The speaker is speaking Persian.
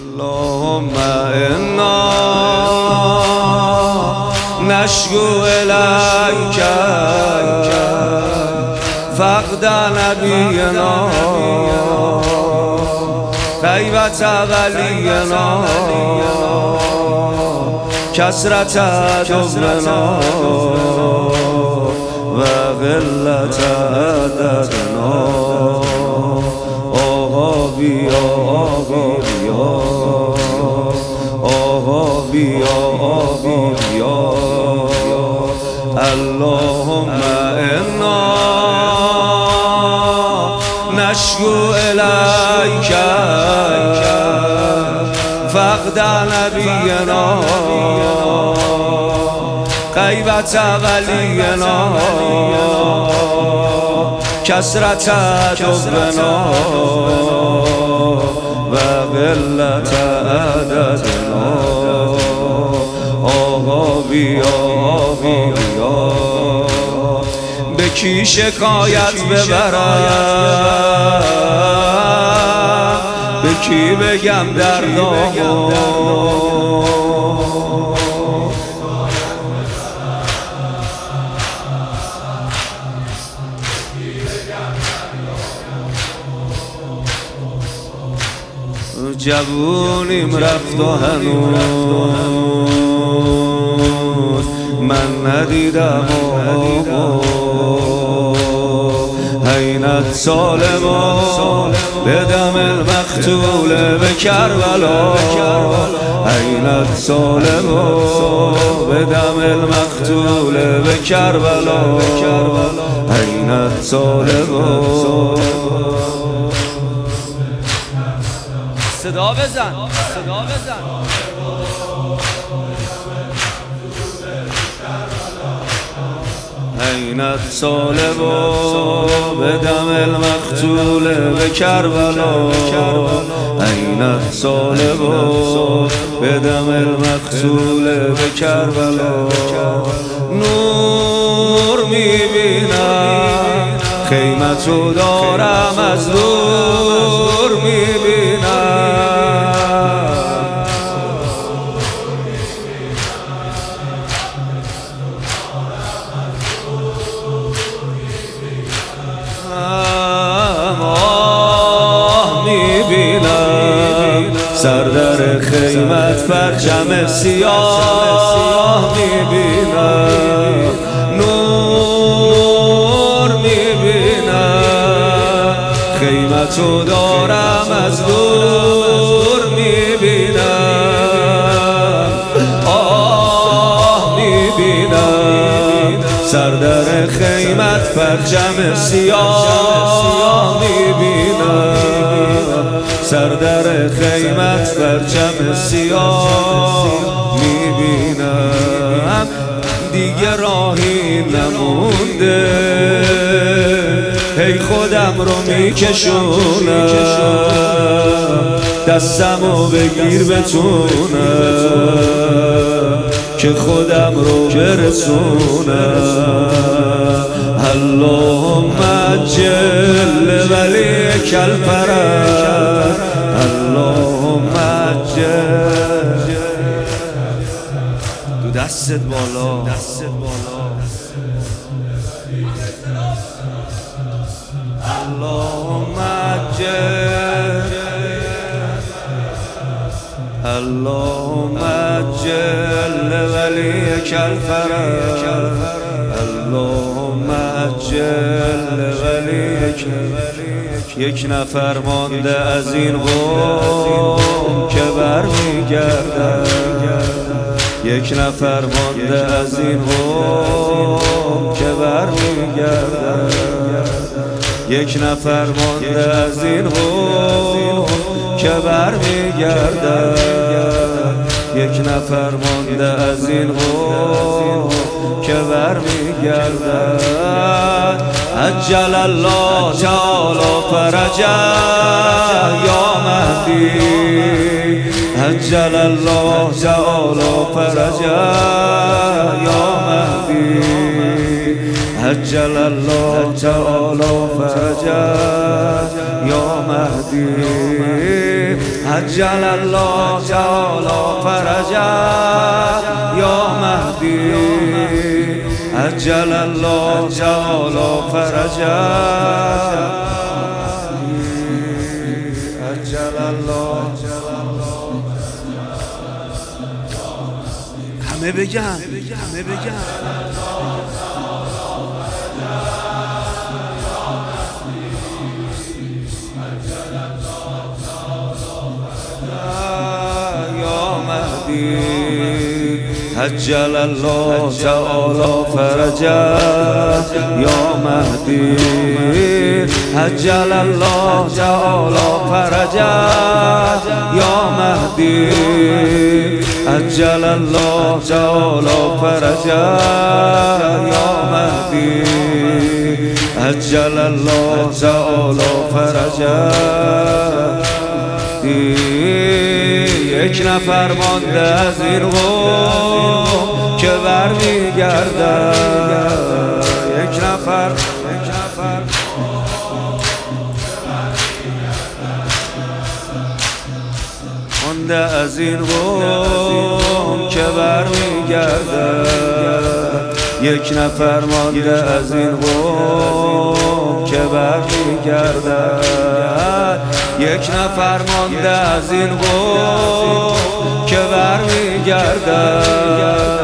اللهم إنا نشكو إليك فقد نبينا غيبة ولينا كثرة جبنا وقلة عددنا آقا بیا آقا بیا آقا بیا آقا بیا اللهم إنا نشكو إليك فقد نبينا غيبة ولينا كثرة جبنا وقلة عددنا آقا بیا آقا بیا به کی شکایت ببرم به کی بگم دردامو جوونیم رفت و هنوز من ندیدم عینت سالما به دم المقتول به کربلا عینت سالما به دم المقتول به کربلا عینت سالما صدا بزن صدا بزن عینت سالما به دم المقتول به کربلا عینت سالما به دم المقتول به کربلا نور میبینم خیمتو دارم از دور میبینم سر در خیمت پرچم سیاه میبینم نور میبینم خیمتو دارم از دور میبینم آه میبینم سر در خیمت پرچم سیاه میبینم سر در خیمت پرچم سیاه میبینم دیگه راهی نمونده هی خودم رو میکشونم دستمو بگیر بتونم که خودم رو برسونم اللهم عجل ولیک الفرج اللهم عجل دو دستت بالا اللهم عجل اللهم عجل ولیک الفرج اللهم عجل ولیک یک نفر مانده از این قوم که برمیگردد یک نفر مانده از این قوم که برمیگردد یک نفر مانده از این قوم که برمیگردد یک نفر مانده از این قوم که برمیگردد عجل الله تعالی فرجه یا مهدی عجل الله تعالی فرجه یا مهدی عجل الله تعالی فرجه یا مهدی عجل الله تعالی فرجه یا مهدی عجل الله تعالی فرجه عجل الله همه بگن عجل الله تعالی فرجه یا مهدی عجل الله تعالی فرجه یا مهدی عجل الله تعالی فرجه یا مهدی عجل الله تعالی فرجه یک نفر مانده از این قوم که برمیگردد یک نفر مانده از این قوم که برمیگردد یک نفر مانده از این قوم که برمیگردد یک نفر مانده از این قوم که برمیگردد